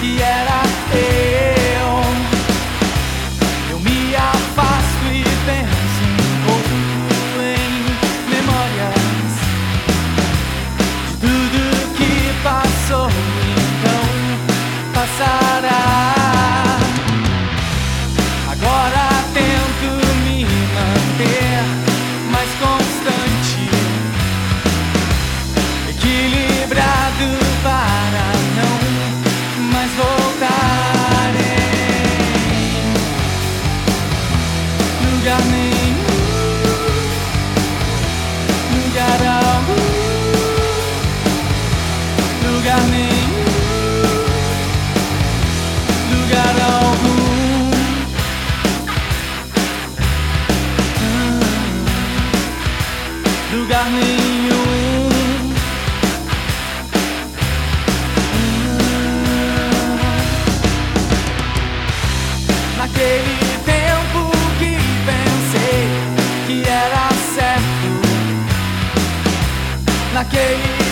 que era eu. Eu me afasto e penso um pouco em memórias de tudo que passou, então passará. Agora tento me manter mais constante, equilibrado para não mais voltar em lugar nenhum, lugar algum, lugar nenhum, lugar algum. Lugar nenhum. Naquele tempo que pensei que era certo, naquele